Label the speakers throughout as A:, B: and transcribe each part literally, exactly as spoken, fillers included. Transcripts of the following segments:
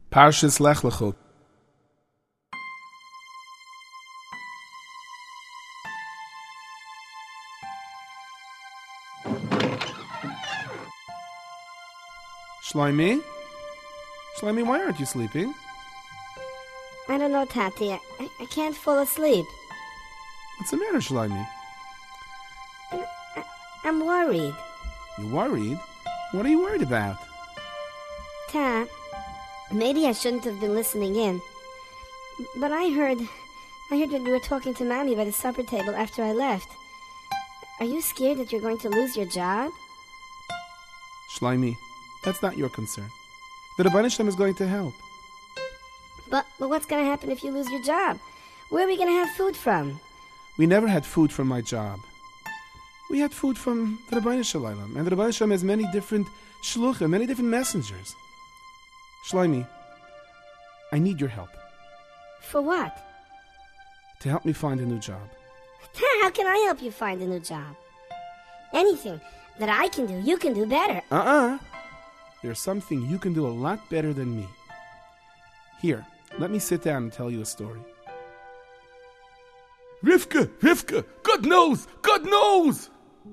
A: Parshas Lech Lecha. Shlomi? Shlomi, why aren't you sleeping?
B: I don't know, Tati. I, I can't fall asleep.
A: What's the matter, Shlomi?
B: I, I, I'm worried.
A: You worried? What are you worried about?
B: Ta, maybe I shouldn't have been listening in. But I heard... I heard that you were talking to Mommy by the supper table after I left. Are you scared that you're going to lose your job?
A: Shlomi, that's not your concern. The Rebbeinu Shem is going to help.
B: But, but what's going to happen if you lose your job? Where are we going to have food from?
A: We never had food from my job. We had food from the Rebbeinu Shalom. And the Rebbeinu Shalom has many different shluchim, many different messengers. Shlomi, I need your help.
B: For what?
A: To help me find a new job.
B: How can I help you find a new job? Anything that I can do, you can do better.
A: Uh-uh. There's something you can do a lot better than me. Here, let me sit down and tell you a story. Rivka, Rivka, good news, good news!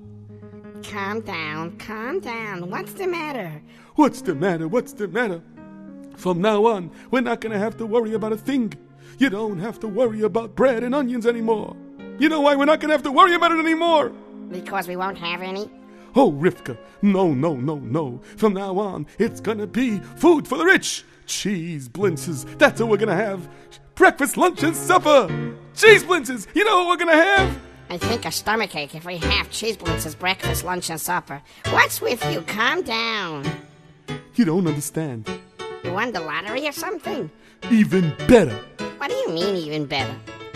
C: Calm down, calm down. What's the matter?
A: What's the matter, what's the matter? From now on, we're not going to have to worry about a thing. You don't have to worry about bread and onions anymore. You know why we're not going to have to worry about it anymore?
C: Because we won't have any?
A: Oh, Rivka, no, no, no, no. From now on, it's going to be food for the rich. Cheese blintzes, that's what we're going to have. Breakfast, lunch, and supper. Cheese blintzes, you know what we're going to have?
C: I think a stomachache if we have cheese blintzes, breakfast, lunch, and supper. What's with you? Calm down.
A: You don't understand.
C: You won the lottery or something?
A: Even better.
C: What do you mean, even better?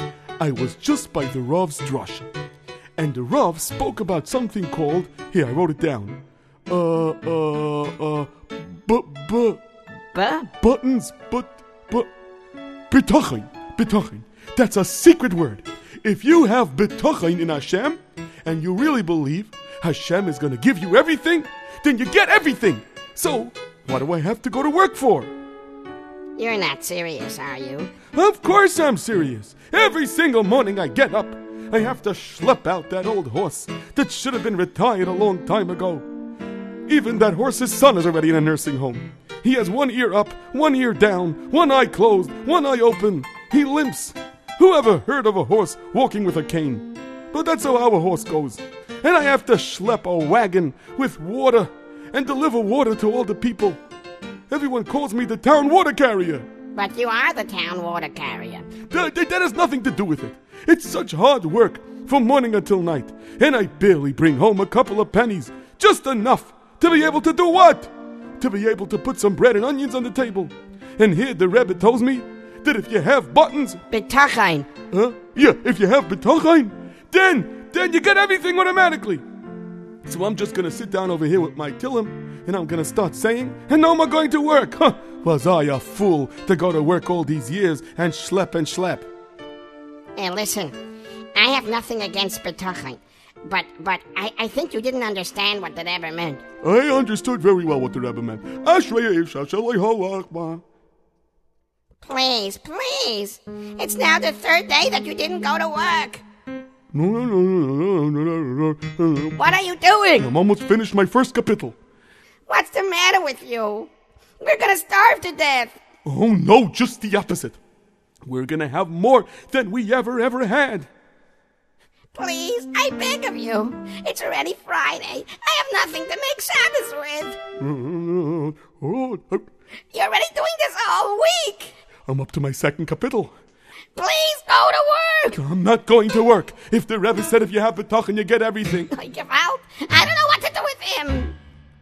A: I was just by the Rav's drasha, and the Rav spoke about something called, here, I wrote it down, uh, uh, uh, bu, bu,
C: Buh?
A: buttons, but, but, bitachin, bitachin. That's a secret word. If you have bitachin in Hashem, and you really believe Hashem is going to give you everything, then you get everything. So, what do I have to go to work for?
C: You're not serious, are you?
A: Of course I'm serious. Every single morning I get up, I have to schlep out that old horse that should have been retired a long time ago. Even that horse's son is already in a nursing home. He has one ear up, one ear down, one eye closed, one eye open. He limps. Who ever heard of a horse walking with a cane? But that's how our horse goes. And I have to schlep a wagon with water and deliver water to all the people. Everyone calls me the town water carrier.
C: But you are the town water carrier.
A: That, that, that has nothing to do with it. It's such hard work from morning until night. And I barely bring home a couple of pennies. Just enough to be able to do what? To be able to put some bread and onions on the table. And here the Rebbe tells me that if you have buttons...
C: Bitachin.
A: Huh? Yeah, if you have bitachin, then, then you get everything automatically. So I'm just going to sit down over here with my Tillim, and I'm going to start saying, and now I'm going to work. Huh? Was I a fool to go to work all these years and schlep and schlep?
C: Hey, listen, I have nothing against bitachin, but but I, I think you didn't understand what the Rebbe meant.
A: I understood very well what the Rebbe meant.
C: Please, please. It's now the third day that you didn't go to work.
A: No, no, no, no, no, no, no, no.
C: What are you doing?
A: I'm almost finished my first kapitel.
C: What's the matter with you? We're gonna starve to death.
A: Oh no, just the opposite. We're gonna have more than we ever, ever had.
C: Please, I beg of you. It's already Friday. I have nothing to make Shabbos with. You're already doing this all week.
A: I'm up to my second kapitel.
C: Please go to work.
A: I'm not going to work. If the Rebbe said if you have bitachon, you get everything.
C: I give out. I don't know what to do with him.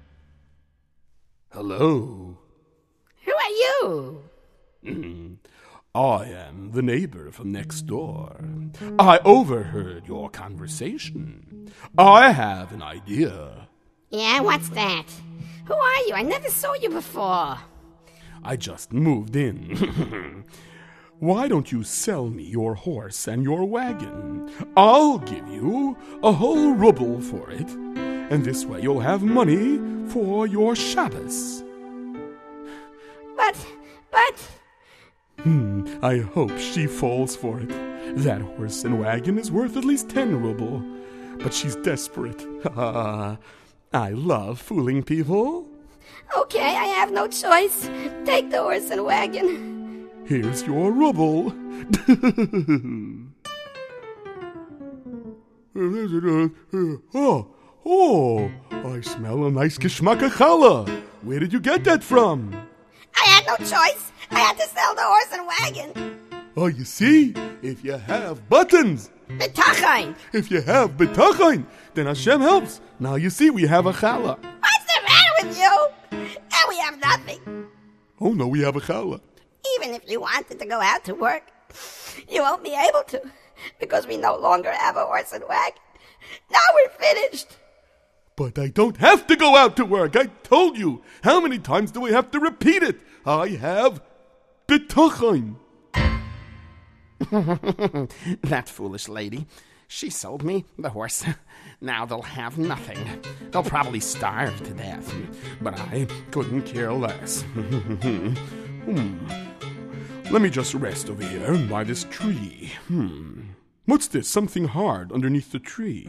A: Hello.
C: Who are you?
A: Mm, I am the neighbor from next door. I overheard your conversation. I have an idea.
C: Yeah, what's that? Who are you? I never saw you before.
A: I just moved in. Why don't you sell me your horse and your wagon? I'll give you a whole ruble for it, and this way you'll have money for your Shabbos.
C: But,
B: But...
A: Hmm, I hope she falls for it. That horse and wagon is worth at least ten ruble. But she's desperate. I love fooling people.
B: Okay, I have no choice. Take the horse and wagon.
A: Here's your ruble. oh, oh, I smell a nice geschmacke challah. Where did you get that from?
B: I had no choice. I had to sell the horse and wagon.
A: Oh, you see? If you have buttons.
B: Bitachon.
A: If you have bitachon, then Hashem helps. Now you see we have a challah.
B: What's the matter with you? And we have nothing.
A: Oh no, we have a challah.
B: Even if you wanted to go out to work, you won't be able to, because we no longer have a horse and wagon. Now we're finished.
A: But I don't have to go out to work. I told you. How many times do I have to repeat it? I have bitachon.
C: That foolish lady. She sold me the horse. Now they'll have nothing. They'll probably starve to death.
A: But I couldn't care less. hmm. Let me just rest over here by this tree. Hmm. What's this? Something hard underneath the tree.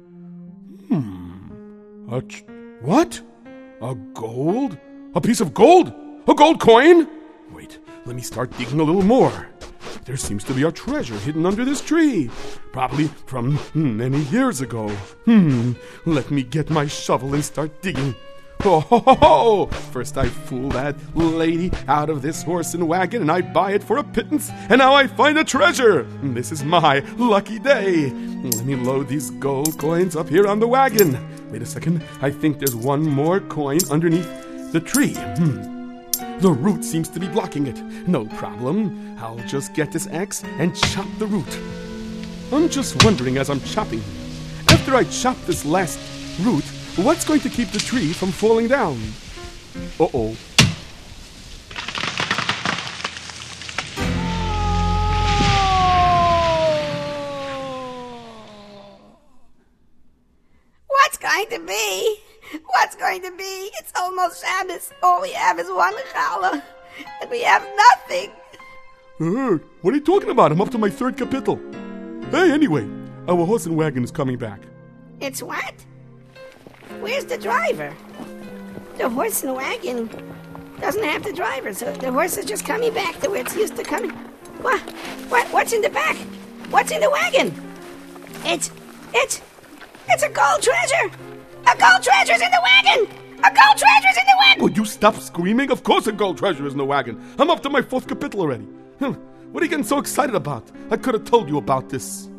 A: Hmm. A ch- what? A gold? A piece of gold? A gold coin? Wait, let me start digging a little more. There seems to be a treasure hidden under this tree. Probably from many years ago. Hmm, let me get my shovel and start digging. Oh, ho, ho, ho. First I fool that lady out of this horse and wagon, and I buy it for a pittance, and now I find a treasure. This is my lucky day. Let me load these gold coins up here on the wagon. Wait a second, I think there's one more coin underneath the tree. Hmm. The root seems to be blocking it. No problem. I'll just get this axe and chop the root. I'm just wondering as I'm chopping, after I chop this last root, what's going to keep the tree from falling down? Uh-oh.
B: What's going to be? What's going to be? It's almost Shabbos. All we have is one challah, and we have nothing.
A: Uh, what are you talking about? I'm up to my third capital. Hey, anyway, our horse and wagon is coming back.
B: It's what? Where's the driver? The horse and wagon doesn't have the driver, so the horse is just coming back to where it's used to coming. What? What? What's in the back? What's in the wagon? It's, it's, it's a gold treasure. A gold treasure's in the wagon. A gold treasure's in the wagon.
A: Would you stop screaming? Of course a gold treasure is in the wagon. I'm up to my fourth capital already. Hm, what are you getting so excited about? I could have told you about this.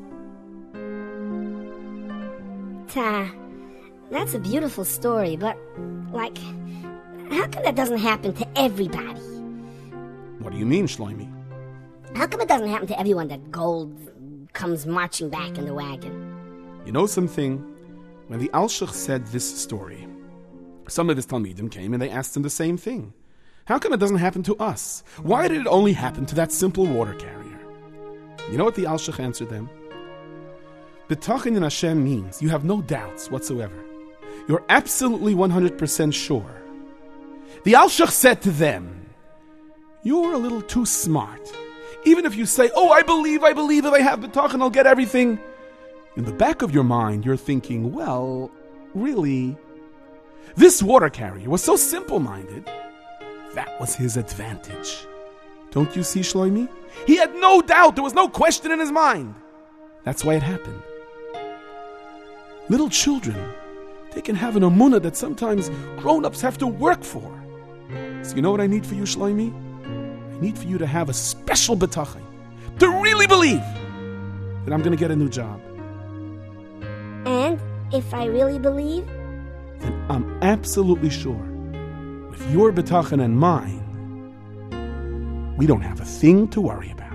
B: Ta, that's a beautiful story, but, like, how come that doesn't happen to everybody?
A: What do you mean, Shlomi?
B: How come it doesn't happen to everyone that gold comes marching back in the wagon?
A: You know something? When the Alshich said this story, some of his Talmidim came and they asked him the same thing. How come it doesn't happen to us? Why did it only happen to that simple water carrier? You know what the Alshich answered them? Bitachon in Hashem means you have no doubts whatsoever. You're absolutely one hundred percent sure. The Alshich said to them, you're a little too smart. Even if you say, oh, I believe, I believe, if I have Bitachon, I'll get everything. In the back of your mind, you're thinking, well, really, this water carrier was so simple-minded. That was his advantage. Don't you see, Shlomi? He had no doubt. There was no question in his mind. That's why it happened. Little children, they can have an emunah that sometimes grown-ups have to work for. So you know what I need for you, Shlomi? I need for you to have a special bitachon, to really believe that I'm going to get a new job.
B: And if I really believe?
A: Then I'm absolutely sure, with your bitachon and mine, we don't have a thing to worry about.